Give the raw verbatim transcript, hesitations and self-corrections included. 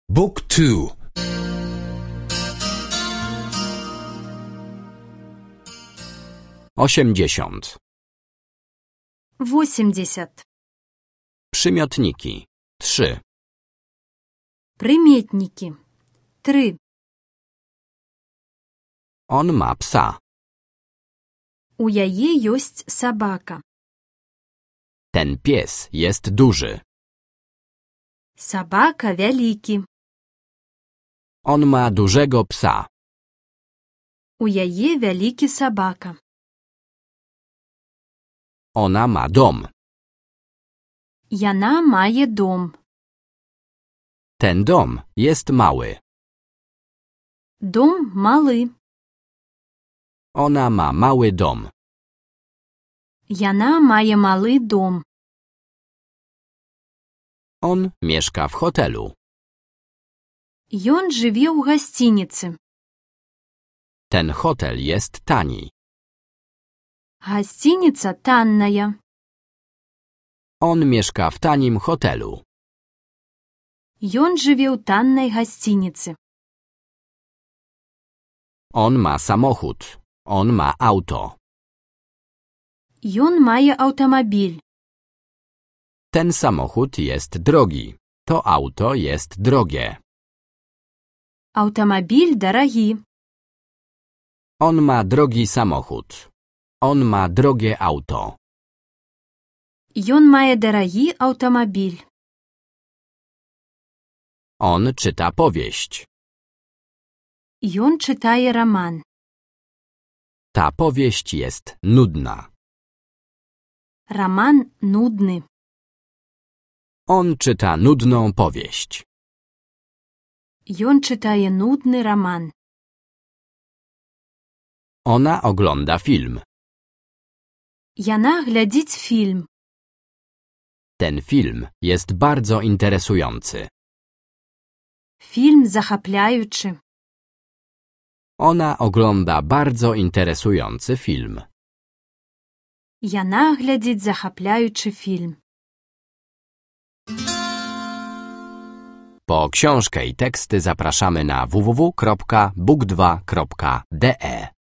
Book two. Osiemdziesiąt. Восемьдесят. Przymiotniki. Trzy. Приметники. Три. On ma psa. У яе ёсць сабака. Ten pies jest duży. Сабака вялікі. On ma dużego psa. У яе вялікі сабака. Ona ma dom. Яна мае дом. Ten dom jest mały. Дом малы. Ona ma mały dom. Яна мае малы дом. On mieszka w hotelu. Ён жыве ў гасцініцы. Ten hotel jest tani. Гасцініца танная. On mieszka w tanim hotelu. Ён жыве ў таннай гасцініцы. On ma samochód. On ma auto. Ён мае аўтамабіль. Ten samochód jest drogi. To auto jest drogie. Аўтамабіль дарагі. On ma drogi samochód. On ma drogie auto. Ён мае дарагі аўтамабіль. On czyta powieść. Ён чытае раман. Ta powieść jest nudna. Раман нудны. On czyta nudną powieść. Ён чытае нудны раман. Ona ogląda film. Яна глядзіць фільм. Ten film jest bardzo interesujący. Фільм захапляючы. Ona ogląda bardzo interesujący film. Яна глядзіць захапляючы фільм. Po książkę i teksty zapraszamy na w w w kropka book dwa kropka d e.